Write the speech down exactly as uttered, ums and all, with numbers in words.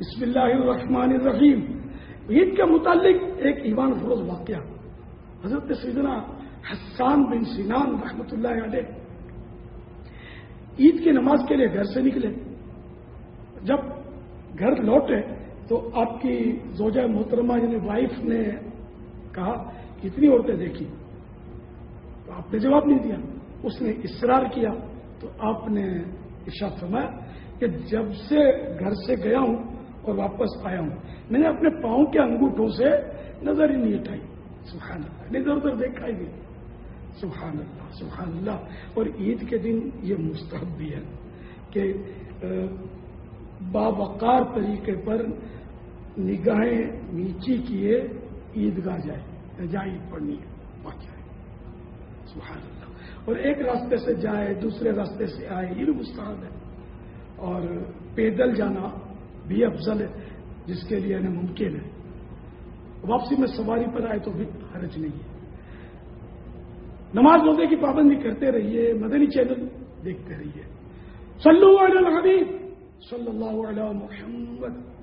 بسم اللہ الرحمن الرحیم. عید کے متعلق ایک ایمان افروز واقعہ. حضرت سیدنا حسان بن سنان رحمۃ اللہ علیہ عید کی نماز کے لیے گھر سے نکلے. جب گھر لوٹے تو آپ کی زوجہ محترمہ یعنی وائف نے کہا کتنی عورتیں دیکھی؟ تو آپ نے جواب نہیں دیا. اس نے اصرار کیا تو آپ نے ارشاد فرمایا کہ جب سے گھر سے گیا ہوں اور واپس آیا ہوں میں نے اپنے پاؤں کے انگوٹھوں سے نظر ہی نہیں ہٹائی. سبحان اللہ. ادھر ادھر دیکھا ہی نہیں. سبحان اللہ سبحان اللہ. اور عید کے دن یہ مستحب بھی ہے کہ باوقار طریقے پر نگاہیں نیچی کیے عیدگاہ جائے جہاں عید پڑھنی ہے وہاں جائے. سبحان اللہ. اور ایک راستے سے جائے دوسرے راستے سے آئے یہ بھی مستحب ہے. اور پیدل جانا بھی افضل ہے جس کے لیے ممکن ہے. واپسی میں سواری پر آئے تو بھی حرج نہیں ہے. نماز روزے کی پابندی کرتے رہیے. مدنی چینل دیکھتے رہیے. صلو علی الحبیب صلی اللہ علیہ محمد.